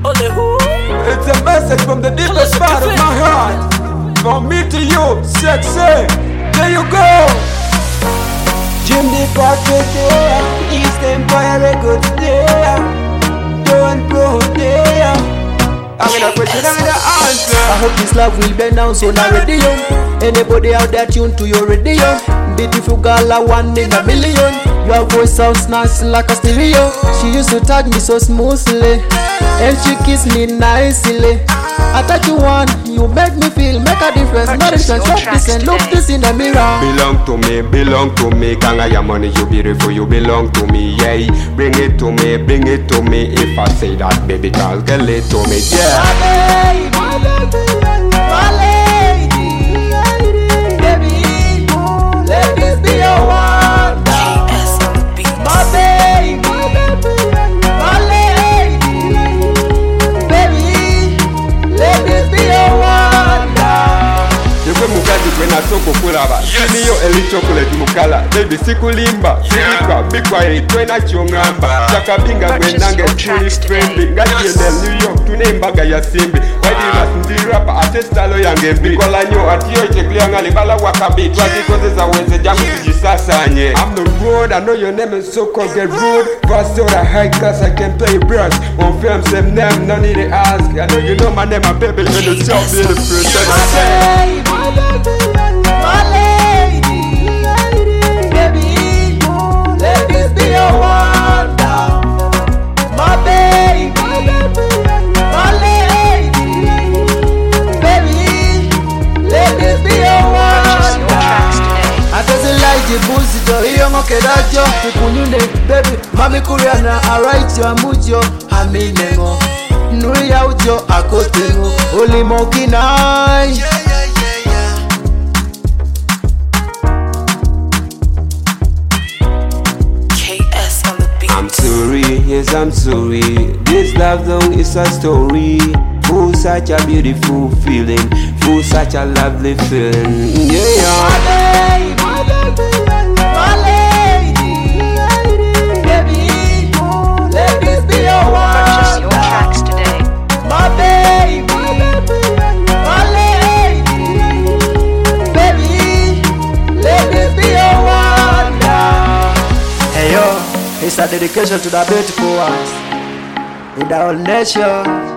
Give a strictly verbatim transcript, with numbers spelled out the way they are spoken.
Only who? It's a message from the deepest part of my heart. From me to you, sexy. There you go. Jim the Patrick there, East Empire Records there, Don't Pro there. I'm gonna question, I'm gonna answer. I hope this love will be announced on our radio. Anybody out there tuned to your radio? Beautiful girl, I one in a million. Your voice sounds nice like a stereo. She used to touch me so smoothly, and she kissed me nicely. I touch you one, you make me feel, make a difference. Nourishment, stop this and look this in the mirror. Belong to me, belong to me. Kanga ya money, you beautiful, you belong to me. Yeah, bring it to me, bring it to me. If I say that, baby girl, get it to me. Yeah. My baby, my lady, baby, let this be your wonder. My baby, my lady, baby, let this be your wonder. Yekwe mukazi kwena soko kulaba Siniyo eli chocolate mukala Baby sikulimba Sirika bikwa e kwena chiongamba Chakabinga kwenange fully friendly Ngatiende New York tune mbaga ya simbi Wadi rasndi rapa ate stalo yange mbi Kola nyo atiyo cheklia ngali bala wakabit Wadi koze za wenze jangu tujisasa nye I'm the road, I know your name is so called get rude Fast or a high class I can play brass On film same name, no need to ask I know you know my name, my baby, you're the so beautiful My lady, baby, let this be your wonder. My baby, my lady, baby, let this be your wonder. I just like the boozy to young okerajo, kunyune baby, mami kuriana alright yo amujo, aminengo, nuri ya ujo akotengo, olimokinai. I'm sorry, yes I'm sorry. This love song is a story. Full such a beautiful feeling. Full such a lovely feeling. Yeah, yeah. My baby, my lady, baby, let this be your Purchase your wonder. tracks today. My baby, my lady, baby, let this be your wonder. Hey yo, it's a dedication to the beautiful ones in the whole nation.